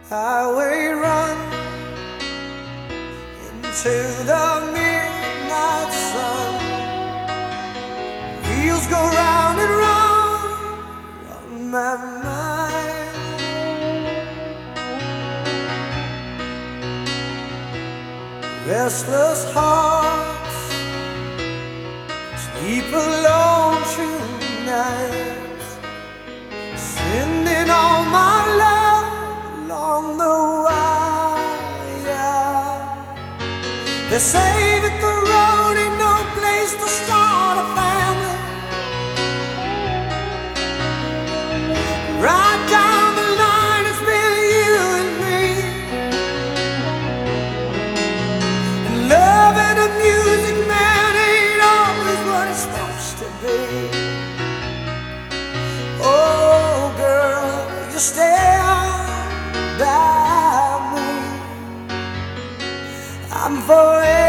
highway run into the midnight sun. Wheels go round and round on my mind. Restless hearts sleep alone tonight, sending all my love along the wire. They say that the road ain't no place to start a family. Right down the line, it's been you and me, and loving a music man ain't always what it's supposed to be. Oh girl, you stand by me, I'm forever